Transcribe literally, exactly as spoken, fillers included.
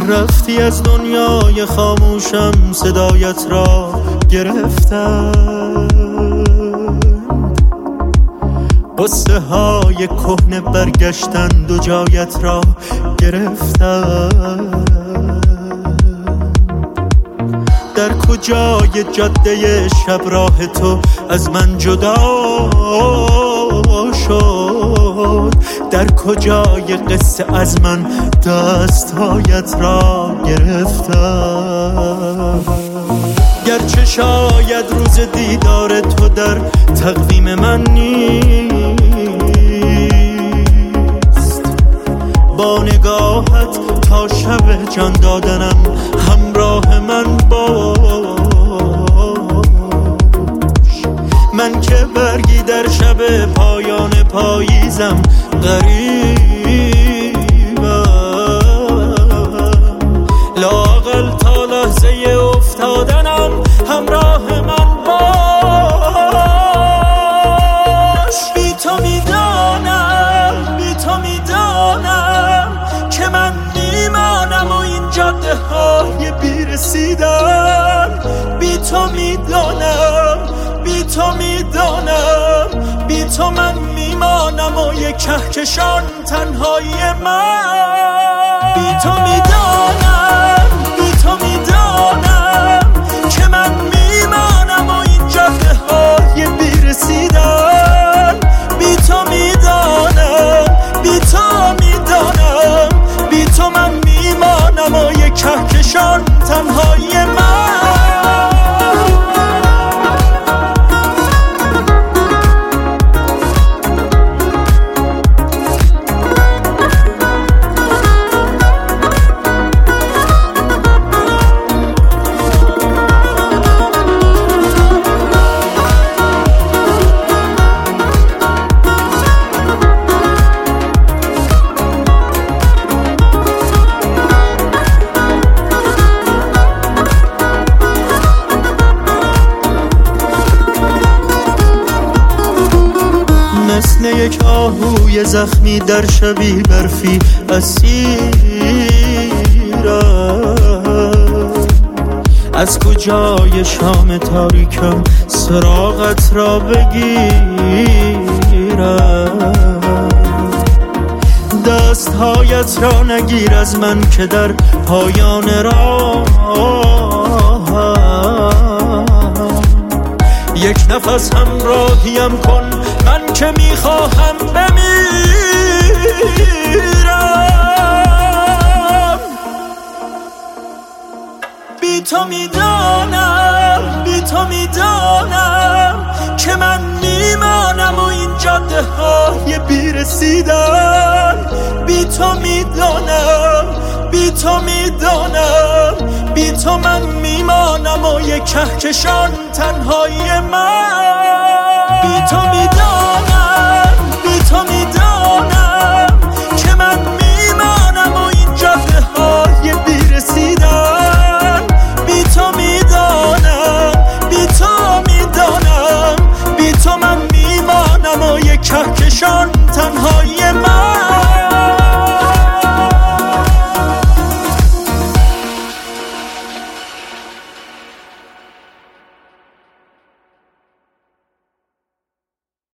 رفتی از دنیای خاموشم، صدایت را گرفتم. قصه های کهنه برگشتند و جایت را گرفتم. در کجای جاده شب راه تو از من جدا شد؟ در کجای قصه از من دستهایت را گرفتم؟ گرچه شاید روز دیدار تو در تقویم من نیست، با نگاهت تا شب جان دادنم همراه من باش. من که برگی در شب پایان پاییزم غریبم، لااقل تا لحظه افتادنم همراه من باش. بی تو میدانم، بی تو میدانم که من میمانم و این جاده های بیرسیدن. بی تو میدانم، بی تو میدانم، بی تو من میمانم و یک کهکشان تنهایی من. بی تو میدانم، بی تو میدانم که من میمانم و این جاده های بیرسیدن. بی تو میدانم، بی تو میدانم، بی تو من میمانم و یک کهکشان تنهایی من. مثل یک آهوی زخمی در شبی برفی اسیرم. از کجای شام تاریکم سراغت را بگیرم؟ دستهایت را نگیر از من که در پایان راه یک نفس همراهیم کن، من که میخواهم بمیرم. بی تو میدانم، بی تو میدانم که من میمانم و این جاده های بیرسیدن. بی تو میدانم، بی تو میدانم، بی تو من میمانم و یک کهکشان تنهایی من. بی تو میدانم، بی تو میدانم که من میمانم و این جاده های بیرسیدن. بی تو میدانم، بی تو میدانم، بی تو من میمانم و یک کهکشان تنهایی من.